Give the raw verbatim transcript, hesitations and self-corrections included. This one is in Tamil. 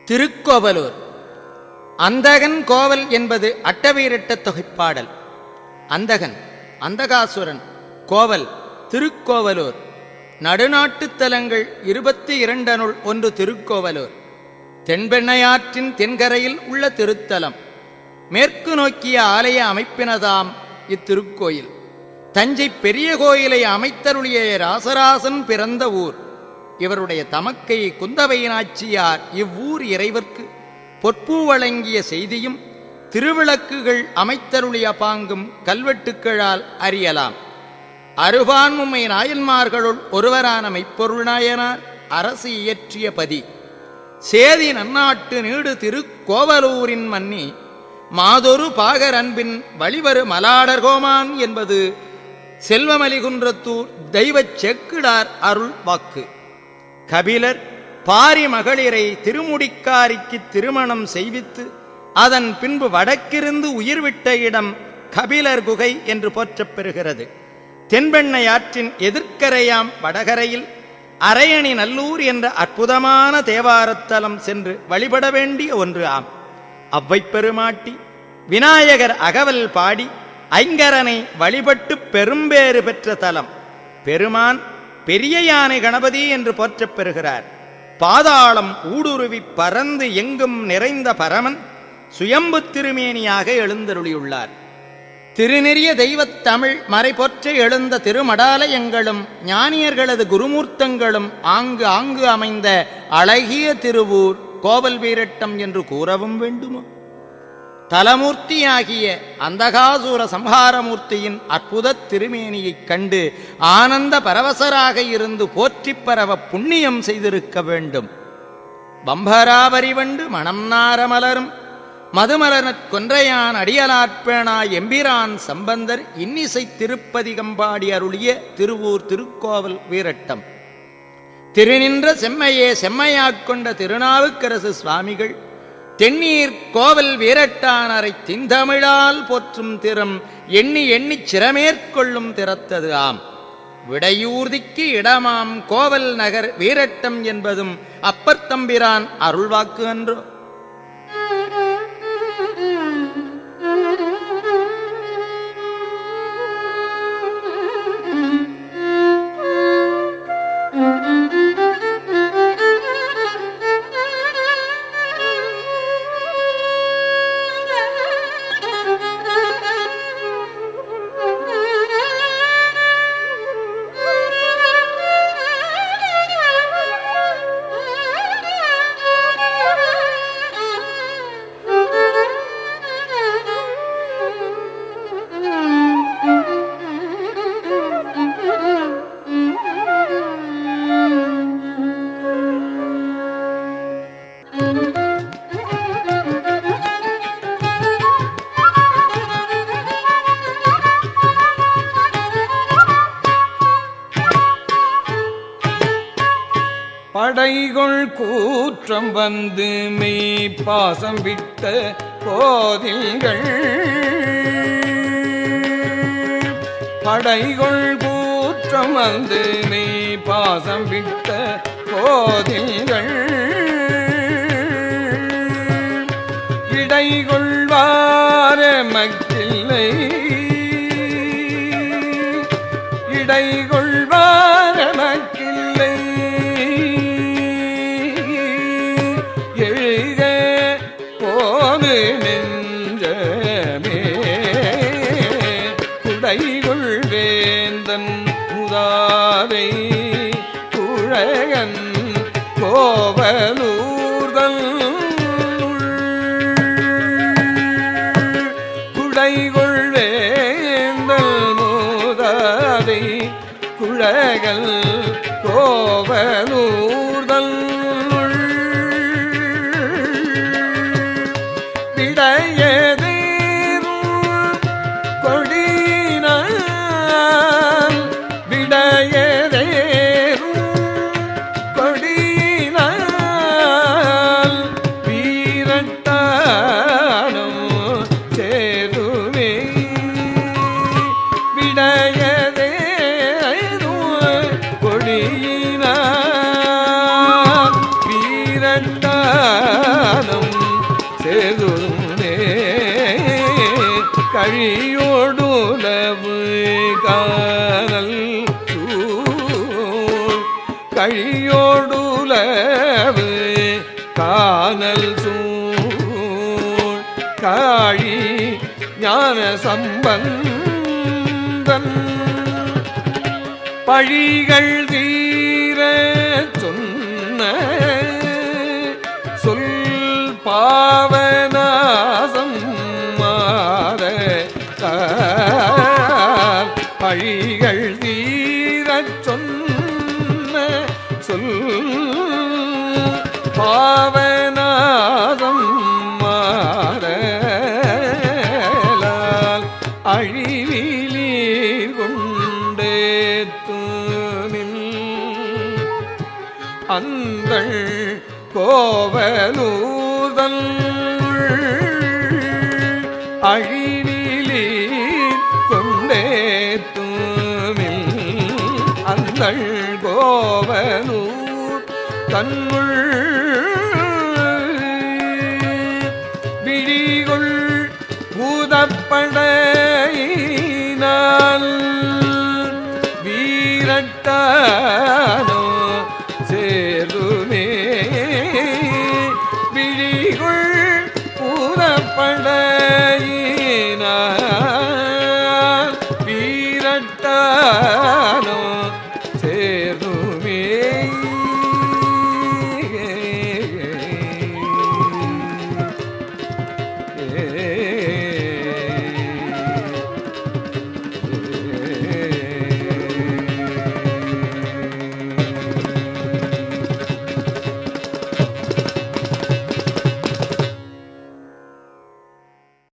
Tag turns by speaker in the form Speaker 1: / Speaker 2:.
Speaker 1: திருக்கோவலூர். அந்தகன் கோவல் என்பது அட்டவீரட்ட தொகைப்பாடல். அந்தகன் அந்தகாசுரன், கோவல் திருக்கோவலூர். நடுநாட்டுத் தலங்கள் இருபத்தி இரண்டனுள் ஒன்று திருக்கோவலூர். தென்பெண்ணையாற்றின் தென்கரையில் உள்ள திருத்தலம். மேற்கு நோக்கிய ஆலய அமைப்பினதாம் இத்திருக்கோயில். தஞ்சை பெரிய கோயிலை அமைத்தருளிய ராசராசன் பிறந்த ஊர். இவருடைய தமக்கை குந்தவை நாச்சியார் இவ்வூர் இறைவர்க்கு பொற்பூ வழங்கிய செய்தியும் திருவிளக்குகள் அமைத்தருளிய பாங்கும் கல்வெட்டுக்களால் அறியலாம். அருபான்முமை நாயன்மார்களுள் ஒருவரான மெய்ப்பொருள் நாயனார் அரசு இயற்றிய பதி. சேதி நன்னாட்டு நீடு திருக்கோவலூரின் மன்னி மாதொரு பாகர் அன்பின் வழிவரு மலாடர்கோமான் என்பது செல்வமலிகுன்றத்தூர் தெய்வச் செக்கிடார் அருள் வாக்கு. கபிலர் பாரி மகளிரை திருமுடிக்காரிக்கு திருமணம் செய்வித்து அதன் பின்பு வடக்கிருந்து உயிர்விட்ட இடம் கபிலர் குகை என்று போற்றப் பெறுகிறது. தென்பெண்ணையாற்றின் எதிர்க்கரையாம் வடகரையில் அரையணி நல்லூர் என்ற அற்புதமான தேவாரத்தலம் சென்று வழிபட வேண்டிய ஒன்று ஆம். அவ்வை பெருமாட்டி விநாயகர் அகவல் பாடி ஐங்கரனை வழிபட்டு பெரும்பேறு பெற்ற தலம். பெருமான் பெரிய யானை கணபதி என்று போற்றப் பெறுகிறார். பாதாளம் ஊடுருவி பறந்து எங்கும் நிறைந்த பரமன் சுயம்பு திருமேனியாக எழுந்தருளியுள்ளார். திருநெறிய தெய்வத் தமிழ் மறைபொற்ற எழுந்த திருமடாலயங்களும் ஞானியர்களது குருமூர்த்தங்களும் ஆங்கு ஆங்கு அமைந்த அழகிய திருவூர் கோவல் வீரட்டம் என்று கூறவும் வேண்டுமோ? தலமூர்த்தியாகிய அந்தகாசுர சம்ஹாரமூர்த்தியின் அற்புத திருமேனியைக் கண்டு ஆனந்த பரவசராக இருந்து போற்றிப் பரவ புண்ணியம் செய்திருக்க வேண்டும். பம்பராவரிவண்டு மணம் நாரமலரும் மதுமலனற் கொன்றையான் அடியலாற்பேனா எம்பிரான் சம்பந்தர் இன்னிசை திருப்பதிகம்பாடி அருளிய திருவூர் திருக்கோவல் வீரட்டம். திருநின்ற செம்மையே செம்மையாக்கொண்ட திருநாவுக்கரசு சுவாமிகள் தென்னீர் கோவல் வீரட்டானரை திந்தமிழால் போற்றும் திறம் எண்ணி எண்ணிச் சிரமேற்கொள்ளும் திறத்தது ஆம். விடையூர்திக்கு இடமாம் கோவல் நகர் வீரட்டம் என்பதும் அப்பர்த்தம்பிரான் அருள்வாக்கு அன்றோ?
Speaker 2: படைகொள் கூற்றம் வந்து மெய் பாசம் விட்ட போதில்கள். படைகொள் கூற்றம் வந்து மெய் பாசம் விட்ட போதில்கள். இடைகொள்வார மக்கில்லை இடைகொள்வார மக்கில்லை. குடைகொள் வேந்தன் முதாதை குழகன் கோவலூர்தல். குடைகொள் வேந்தல் முதாதை குழகன் கோவலூர்தல். விடையதேரும் கொடியினால் வீரட்டானம் சேதுமே கழியோடுலவு காணல் சூழ் கழியோடுலவு காணல் சூழ் காழி ஞான சம்பந்தன் பழிகள் தீர சொன்ன சொல் பாவநாசம் மாற பழிகள் தீர சொன்ன சொல் பாவநாசம் மாற அழிவிலீர் கொண்டேத்துமில் அந்தள் கோவலூதல் அழிவிலீர் கொண்டேத்துமில் அந்தள் கோவலூர் தன்னுள் விழிகொள் பூதப்படையினால் வீரட்டான